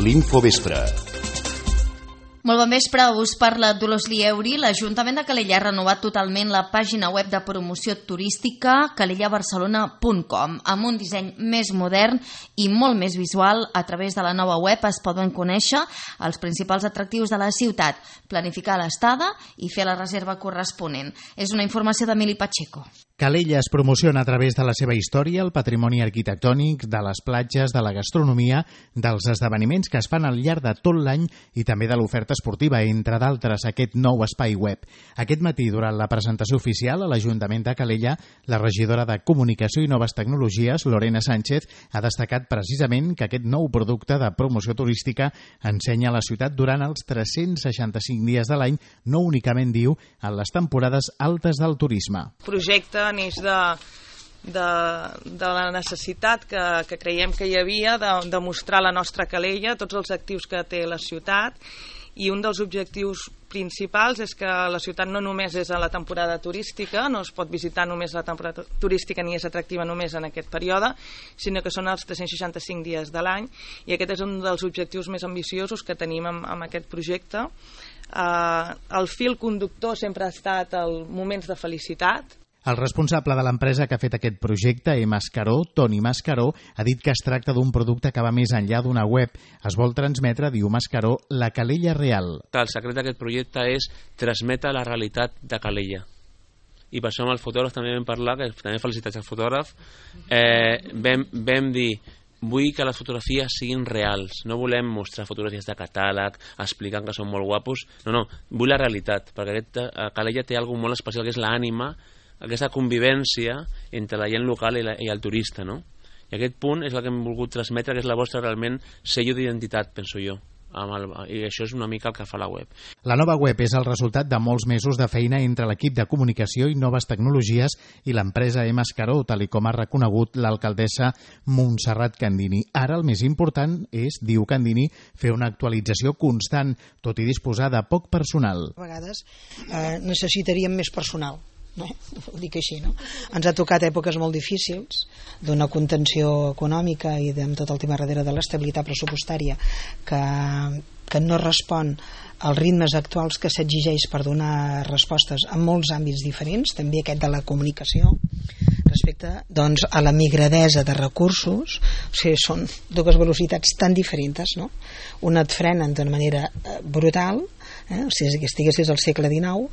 l'Infovespre. Molt bon vespre, us parla Dolors Lieuri. L'Ajuntament de Calella ha renovat totalment la pàgina web de promoció turística calellabarcelona.com amb un disseny més modern i molt més visual. A través de la nova web es poden conèixer els principals atractius de la ciutat, planificar l'estada i fer la reserva corresponent. És una informació d'Emili Pacheco. Calella es promociona a través de la seva història, el patrimoni arquitectònic, de les platges, de la gastronomia, dels esdeveniments que es fan al llarg de tot l'any i també de l'oferta esportiva, entre d'altres, aquest nou espai web. Aquest matí, durant la presentació oficial a l'Ajuntament de Calella, la regidora de Comunicació i Noves Tecnologies, Lorena Sánchez, ha destacat precisament que aquest nou producte de promoció turística ensenya la ciutat durant els 365 dies de l'any, no únicament, diu, en les temporades altes del turisme. Projecte neix de la necessitat que creiem que hi havia de mostrar la nostra Calella, tots els actius que té la ciutat, i un dels objectius principals és que la ciutat no només és a la temporada turística, no es pot visitar només la temporada turística ni és atractiva només en aquest període, sinó que són els 365 dies de l'any, i aquest és un dels objectius més ambiciosos que tenim amb aquest projecte. El fil conductor sempre ha estat els moments de felicitat. El responsable de l'empresa que ha fet aquest projecte, Mascaró, Toni Mascaró, ha dit que es tracta d'un producte que va més enllà d'una web. Es vol transmetre, diu Mascaró, la Calella real. El secret d'aquest projecte és transmetre la realitat de Calella. I per això amb el fotògraf també vam parlar, que també felicitats al fotògraf, vam dir, vull que les fotografies siguin reals, no volem mostrar fotografies de catàleg explicant que són molt guapos, no, vull la realitat, perquè Calella té alguna molt especial que és l'ànima, aquesta convivència entre la gent local i el turista, no? I aquest punt és el que hem volgut transmetre, que és la vostra realment sello d'identitat, penso jo. I això és una mica el que fa la web. La nova web és el resultat de molts mesos de feina entre l'equip de comunicació i noves tecnologies i l'empresa Mascaró, tal com ha reconegut l'alcaldessa Montserrat Candini. Ara el més important és, diu Candini, fer una actualització constant, tot i disposar de poc personal. A vegades necessitaríem més personal. No? Ho dic així, no? Ens ha tocat èpoques molt difícils d'una contenció econòmica i amb tot el tema darrere de l'estabilitat pressupostària que no respon als ritmes actuals que s'exigeix per donar respostes en molts àmbits diferents, també aquest de la comunicació, respecte doncs, a la migradesa de recursos. O sigui, són dues velocitats tan diferents, no? Una et frenen d'una manera brutal, o sigui, que estiguessis al segle XIX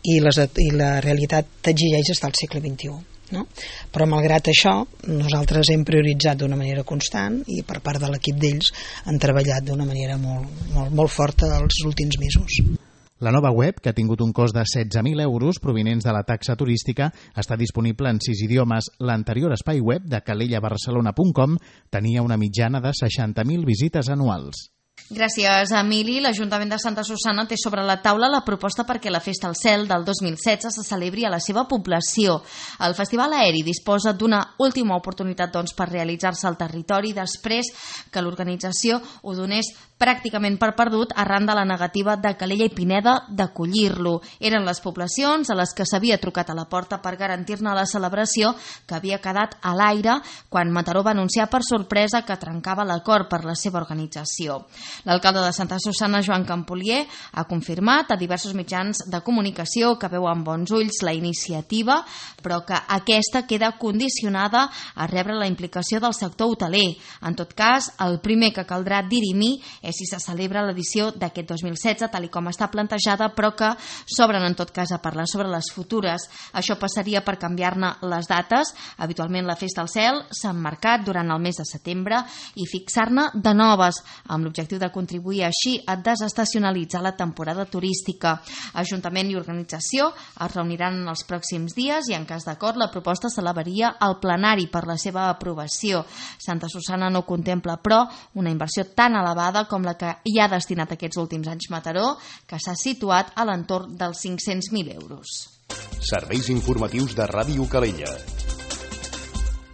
i la realitat t'exigeix estar al segle XXI, no? Però malgrat això nosaltres hem prioritzat d'una manera constant i per part de l'equip d'ells han treballat d'una manera molt forta els últims mesos. La nova web, que ha tingut un cost de 16.000 euros provinents de la taxa turística, està disponible en 6 idiomes. L'anterior espai web de calellabarcelona.com tenia una mitjana de 60.000 visites anuals. Gràcies, Emili. L'Ajuntament de Santa Susanna té sobre la taula la proposta perquè la Festa al Cel del 2016 se celebri a la seva població. El Festival Aeri disposa d'una última oportunitat per realitzar-se al territori després que l'organització ho donés pràcticament per perdut arran de la negativa de Calella i Pineda d'acollir-lo. Eren les poblacions a les que s'havia trucat a la porta per garantir-ne la celebració, que havia quedat a l'aire quan Mataró va anunciar per sorpresa que trencava l'acord per la seva organització. L'alcalde de Santa Susanna, Joan Campolier, ha confirmat a diversos mitjans de comunicació que veu amb bons ulls la iniciativa, però que aquesta queda condicionada a rebre la implicació del sector hoteler. En tot cas, el primer que caldrà dirimir és si se celebra l'edició d'aquest 2016 tal com està plantejada, però que s'obren en tot cas a parlar sobre les futures. Això passaria per canviar-ne les dates. Habitualment la Festa al Cel s'ha emmarcat durant el mes de setembre i fixar-ne de noves, amb l'objectiu de contribuir així a desestacionalitzar la temporada turística. Ajuntament i organització es reuniran en els pròxims dies i en cas d'acord la proposta s'elevaria al plenari per la seva aprovació. Santa Susanna no contempla, però, una inversió tan elevada com la que hi ha destinat aquests últims anys Mataró, que s'ha situat a l'entorn dels 500.000 euros. Serveis informatius de Ràdio Calella.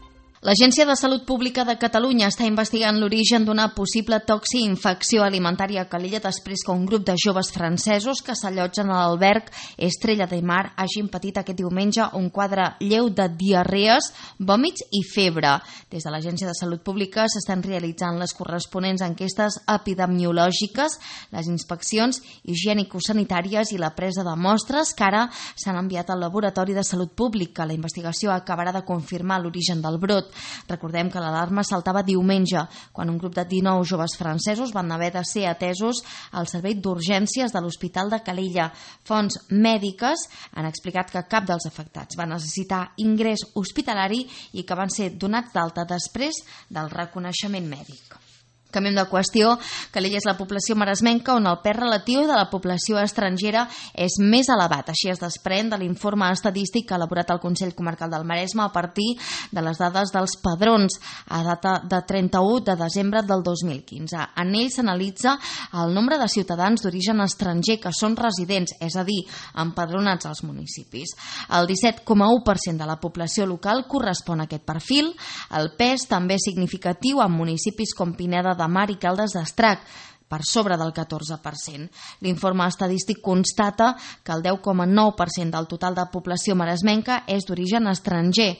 L'Agència de Salut Pública de Catalunya està investigant l'origen d'una possible toxi-infecció alimentària a Calella després que un grup de joves francesos que s'allotgen a l'alberg Estrella de Mar hagin patit aquest diumenge un quadre lleu de diarrees, vòmits i febre. Des de l'Agència de Salut Pública s'estan realitzant les corresponents enquestes epidemiològiques, les inspeccions higiènico-sanitàries i la presa de mostres que ara s'han enviat al Laboratori de Salut Pública. La investigació acabarà de confirmar l'origen del brot. Recordem que l'alarma saltava diumenge, quan un grup de 19 joves francesos van haver de ser atesos al servei d'urgències de l'Hospital de Calella. Fonts mèdiques han explicat que cap dels afectats va necessitar ingrés hospitalari i que van ser donats d'alta després del reconeixement mèdic. Canviem de qüestió. Calella és la població maresmenca on el pes relatiu de la població estrangera és més elevat. Així es desprèn de l'informe estadístic elaborat al Consell Comarcal del Maresme a partir de les dades dels padrons a data de 31 de desembre del 2015. En ell s'analitza el nombre de ciutadans d'origen estranger que són residents, és a dir, empadronats als municipis. El 17,1% de la població local correspon a aquest perfil. El pes també és significatiu en municipis com Pineda de Mar i Caldes d'Estrac, per sobre del 14%. L'informe estadístic constata que el 10,9% del total de població maresmenca és d'origen estranger,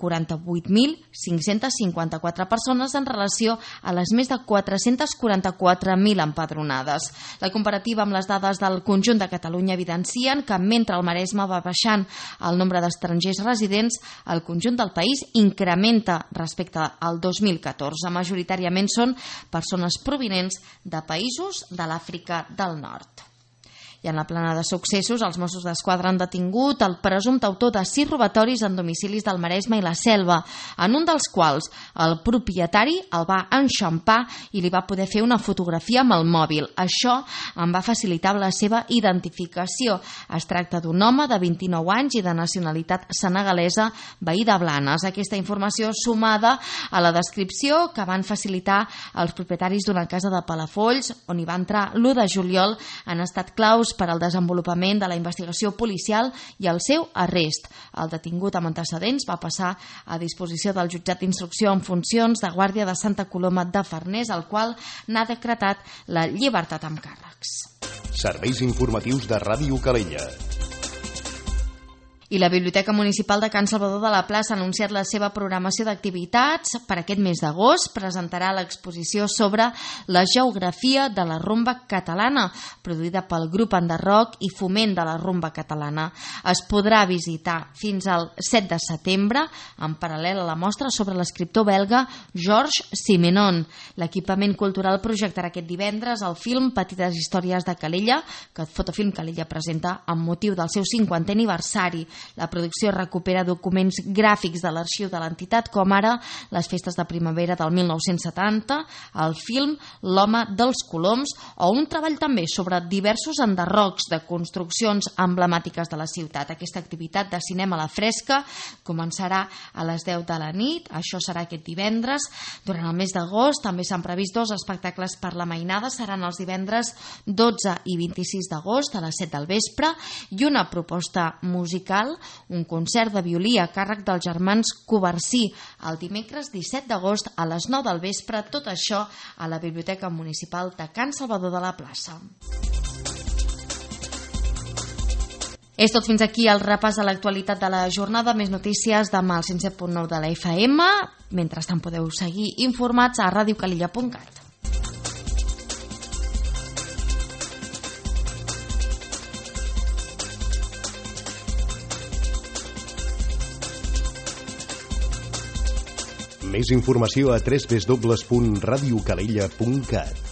48.554 persones en relació a les més de 444.000 empadronades. La comparativa amb les dades del conjunt de Catalunya evidencien que mentre el Maresme va baixant el nombre d'estrangers residents, el conjunt del país incrementa respecte al 2014. Majoritàriament són persones provinents de països de l'Àfrica del Nord. I en la plana de successos, els Mossos d'Esquadra han detingut el presumpte autor de 6 robatoris en domicilis del Maresme i la Selva, en un dels quals el propietari el va enxampar i li va poder fer una fotografia amb el mòbil. Això en va facilitar la seva identificació. Es tracta d'un home de 29 anys i de nacionalitat senegalesa, veí de Blanes. Aquesta informació sumada a la descripció que van facilitar els propietaris d'una casa de Palafolls, on hi va entrar l'1 de juliol, han estat claus per al desenvolupament de la investigació policial i el seu arrest. El detingut amb antecedents va passar a disposició del jutjat d'instrucció en funcions de guàrdia de Santa Coloma de Farners, el qual n'ha decretat la llibertat amb càrrecs. Serveis informatius de Ràdio Calella. I la Biblioteca Municipal de Can Salvador de la Plaça ha anunciat la seva programació d'activitats. Per aquest mes d'agost presentarà l'exposició sobre la geografia de la rumba catalana, produïda pel grup Enderroc i Foment de la Rumba Catalana. Es podrà visitar fins al 7 de setembre, en paral·lel a la mostra sobre l'escriptor belga Georges Simenon. L'equipament cultural projectarà aquest divendres el film Petites històries de Calella, que Fotofilm Calella presenta amb motiu del seu 50è aniversari. La producció recupera documents gràfics de l'arxiu de l'entitat, com ara les festes de primavera del 1970, el film L'home dels coloms o un treball també sobre diversos enderrocs de construccions emblemàtiques de la ciutat. Aquesta activitat de cinema a la fresca començarà a les 10 de la nit, això serà aquest divendres. Durant el mes d'agost també s'han previst 2 espectacles per la mainada, seran els divendres 12 i 26 d'agost a les 7 del vespre, i una proposta musical, un concert de violí a càrrec dels germans Covarsí el dimecres 17 d'agost a les 9 del vespre, tot això a la Biblioteca Municipal de Can Salvador de la Plaça. És tot fins aquí el repàs de l'actualitat de la jornada. Més notícies demà al 107.9 de la FM. Mentrestant podeu seguir informats a radiocalella.cat. Més informació a www.radiocalella.cat.